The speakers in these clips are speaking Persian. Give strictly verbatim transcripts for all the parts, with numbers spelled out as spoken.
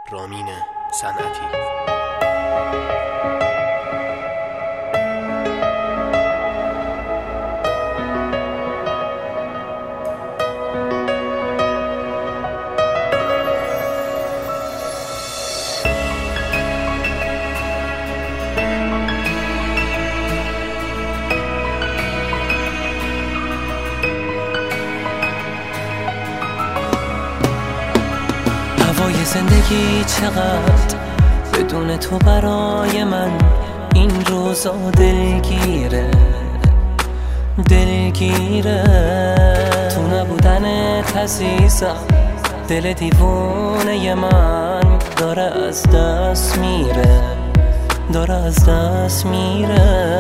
رامین صنعتی. هوای زندگی چقدر بدون تو برای من این روزا دلگیره دلگیره تو نبودنت عزیزم دل دیوونه من داره از دست میره داره از دست میره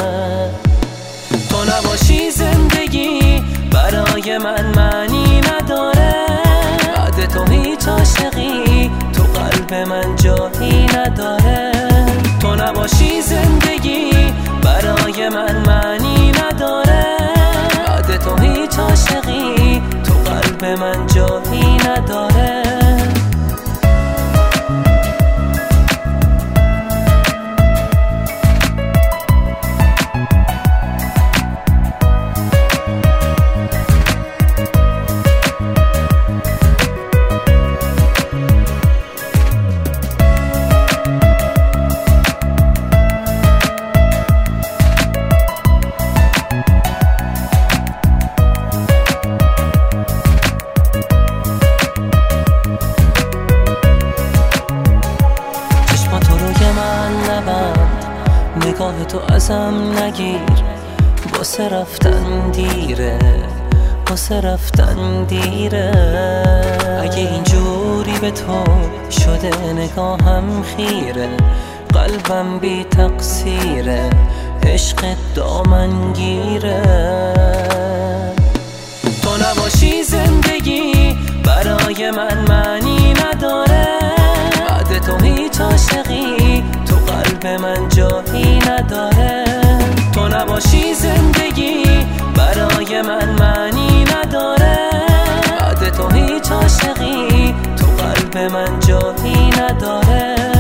تو نباشی زندگی برای من معنی نداره بعد تو هیچ عاشقی تو قلب من جایی نداره تو نباشی زندگی برای من معنی نداره بعد تو هیچ عاشقی تو قلب من جایی نداره نگاه تو ازم نگیر واسه رفتن دیره واسه رفتن دیره اگه اینجوری به تو شده نگاهم خیره قلبم بی تقصیره عشق دامن گیره تو نباشی زندگی برای من معنی نداره بعد تو هیچ عاشقی تو قلب من جایی نداره تو نباشی زندگی برای من معنی نداره بعد تو هیچ عاشقی تو قلب من جایی نداره